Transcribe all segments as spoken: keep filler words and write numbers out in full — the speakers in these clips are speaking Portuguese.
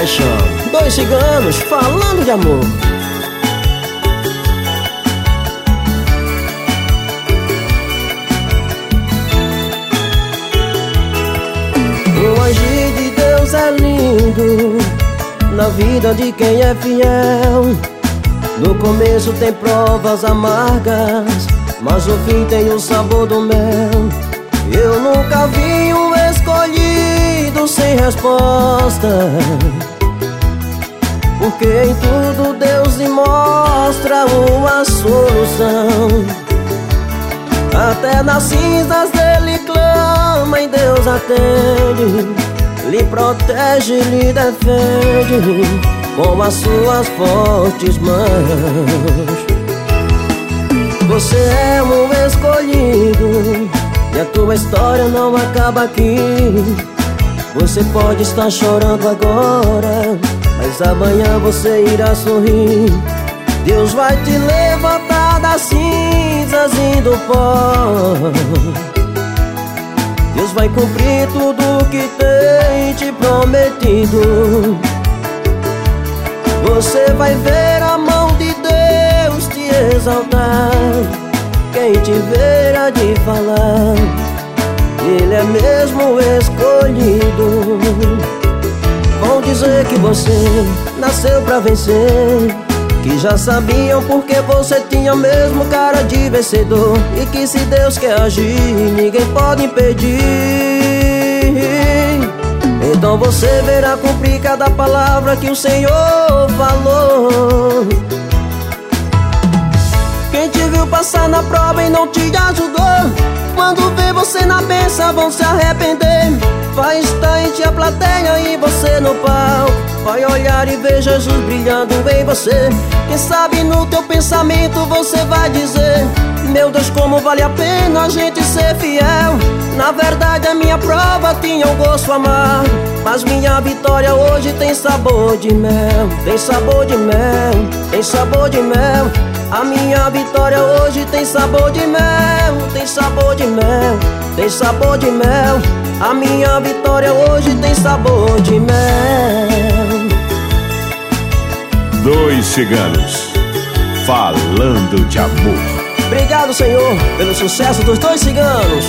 paixão. Dois ciganos falando de amor. O agir de Deus é lindo na vida de quem é fiel. No começo tem provas amargas, mas o fim tem o sabor do mel. Eu nunca vi um escolhido sem resposta, porque em tudo Deus lhe mostra uma solução. Até nas cinzas dele clama e Deus atende, lhe protege, lhe defende com as suas fortes mãos. Você é um escolhido e a tua história não acaba aqui. Você pode estar chorando agora, mas amanhã você irá sorrir. Deus vai te levantar das cinzas e do pó. Deus vai cumprir tudo o que tem te prometido. Você vai ver a mão de Deus te exaltar. Quem te ver há de falar, Ele é mesmo escolhido. Vão dizer que você nasceu pra vencer, que já sabiam porque você tinha mesmo cara de vencedor, e que se Deus quer agir, ninguém pode impedir. Então você verá cumprir cada palavra que o Senhor falou. Quem te viu passar na prova e não te ajudou, quando vê você na bênção vão se arrepender. Vai estar em ti a plateia e você no palco, vai olhar e ver Jesus brilhando em você. Quem sabe no teu pensamento você vai dizer: meu Deus, como vale a pena a gente ser fiel. Na verdade a minha prova tinha um gosto amargo, mas minha vitória hoje tem sabor de mel. Tem sabor de mel, tem sabor de mel. A minha vitória hoje tem sabor de mel. Tem sabor de mel, tem sabor de mel. A minha vitória hoje tem sabor de mel. Dois ciganos falando de amor. Obrigado, Senhor, pelo sucesso dos Dois Ciganos.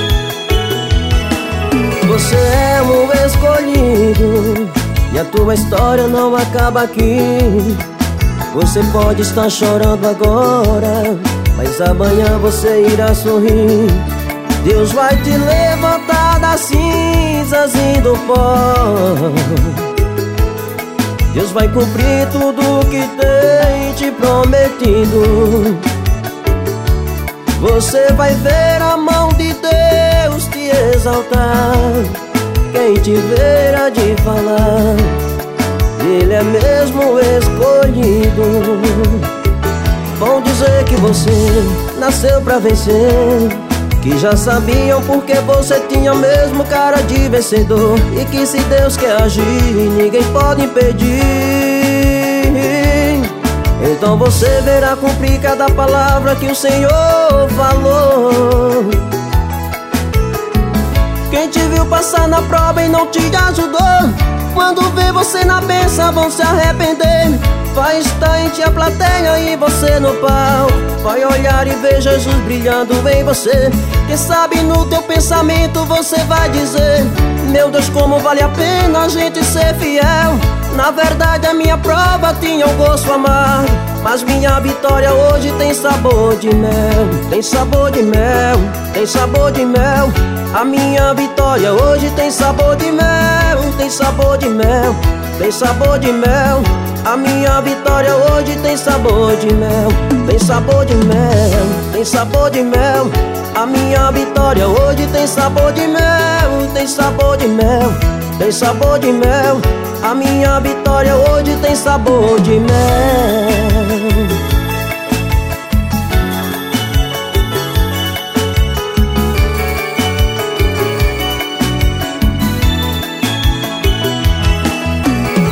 Você é um escolhido e a tua história não acaba aqui. Você pode estar chorando agora, mas amanhã você irá sorrir. Deus vai te levantar das cinzas e do pó. Deus vai cumprir tudo o que tem te prometido. Você vai ver a mão de Deus te exaltar. Quem te ver há de falar, Ele é mesmo escolhido. Vão dizer que você nasceu pra vencer, que já sabiam porque você tinha mesmo cara de vencedor, e que se Deus quer agir, ninguém pode impedir. Então você verá cumprir cada palavra que o Senhor falou. Quem te viu passar na prova e não te ajudou, quando vê você na bênção vão se arrepender. Vai estar em ti a plateia e você no palco, vai olhar e ver Jesus brilhando em você. Quem sabe no teu pensamento você vai dizer: meu Deus, como vale a pena a gente ser fiel. Na verdade a minha prova tinha um gosto amargo, mas minha vitória hoje tem sabor de mel. Tem sabor de mel, tem sabor de mel. A minha vitória hoje tem sabor de mel. Tem sabor de mel, tem sabor de mel. A minha vitória hoje tem sabor de mel. Tem sabor de mel, tem sabor de mel. A minha vitória hoje tem sabor de mel. Tem sabor de mel, tem sabor de mel. A minha vitória hoje tem sabor de mel.